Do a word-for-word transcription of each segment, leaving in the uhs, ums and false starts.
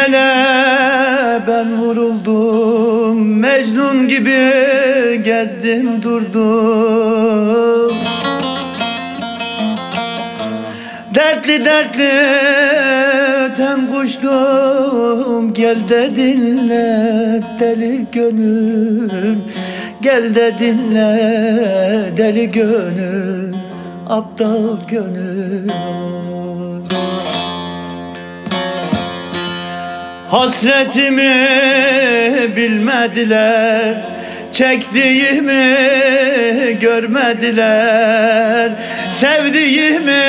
ele ben vuruldum, Mecnun gibi gezdim durdum. Dertli dertli öten kuştum, gel de dinle deli gönül, gel de dinle deli gönül, aptal gönül. Hasretimi bilmediler, çektiğimi görmediler, sevdiğimi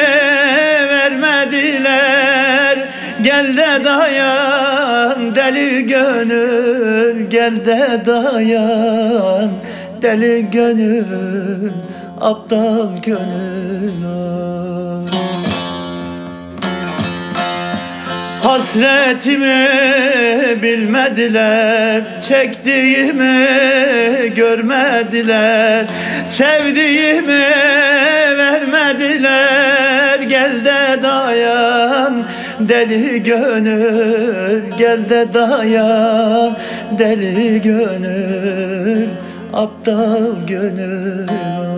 vermediler. Gel de dayan deli gönül, gel de dayan deli gönül, aptal gönül. Hasretimi bilmediler, çektiğimi görmediler, sevdiğimi vermediler. Gel de dayan deli gönül, gel de dayan deli gönül, aptal gönül.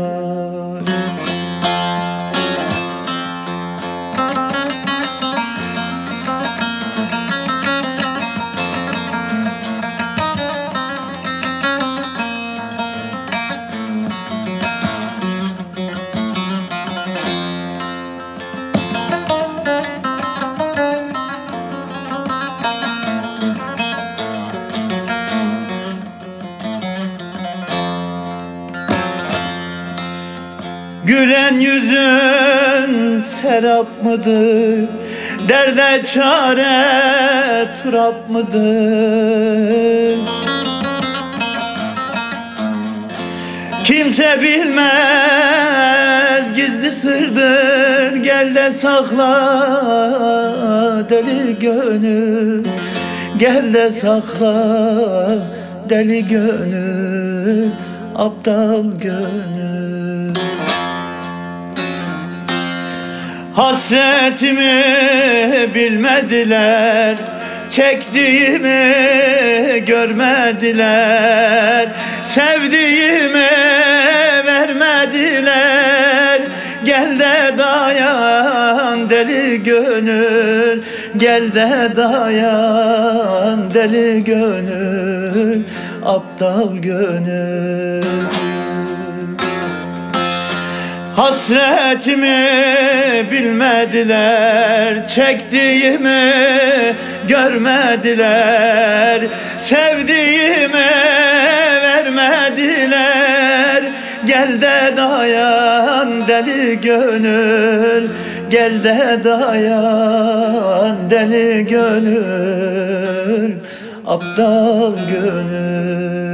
Gülen yüzün serap mıdır? Derde çare turap mıdır? Kimse bilmez, gizli sırdır. Gel de sakla deli gönül, gel de sakla deli gönül, aptal gönül. Hasretimi bilmediler, çektiğimi görmediler, sevdiğimi vermediler. Gel de dayan deli gönül, gel de dayan deli gönül, aptal gönül. Hasretimi bilmediler, çektiğimi görmediler, sevdiğimi vermediler. Gel de dayan deli gönül, gel de dayan deli gönül, aptal gönül.